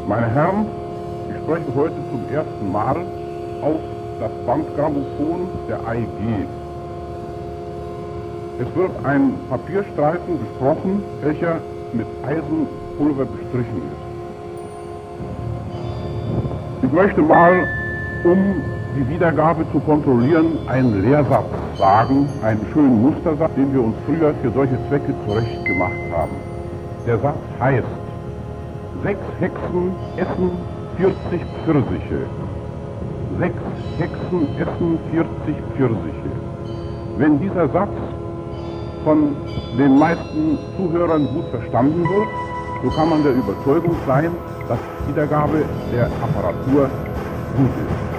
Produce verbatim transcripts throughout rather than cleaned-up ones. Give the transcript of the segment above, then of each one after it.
Meine Herren, ich spreche heute zum ersten Mal auf das Bandgrammophon der A E G. Es wird ein Papierstreifen besprochen, welcher mit Eisenpulver bestrichen ist. Ich möchte mal, um die Wiedergabe zu kontrollieren, einen Lehrsatz sagen, einen schönen Mustersatz, den wir uns früher für solche Zwecke zurecht gemacht haben. Der Satz heißt: Sechs Hexen essen vierzig Pfirsiche. Sechs Hexen essen vierzig Pfirsiche. Wenn dieser Satz von den meisten Zuhörern gut verstanden wird, so kann man der Überzeugung sein, dass die Wiedergabe der Apparatur gut ist.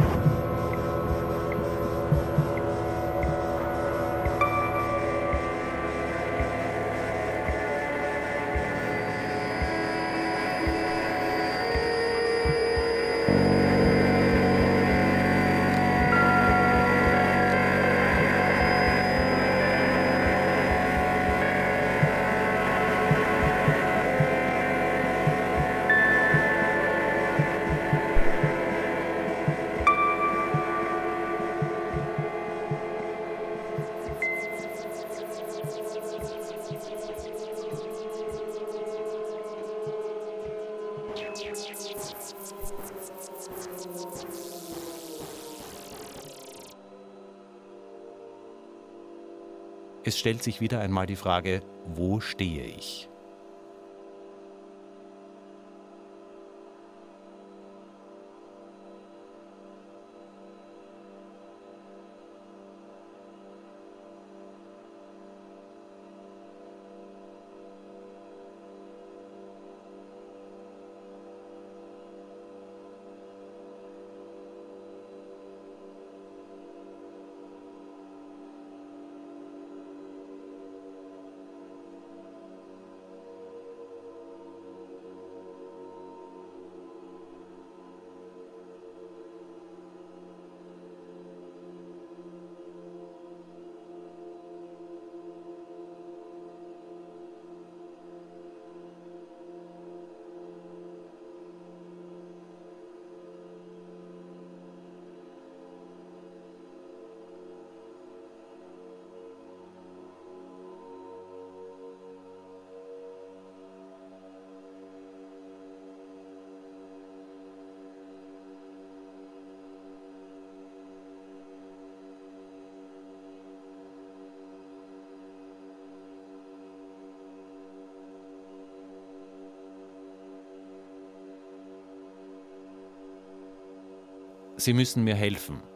Es stellt sich wieder einmal die Frage, wo stehe ich? Sie müssen mir helfen.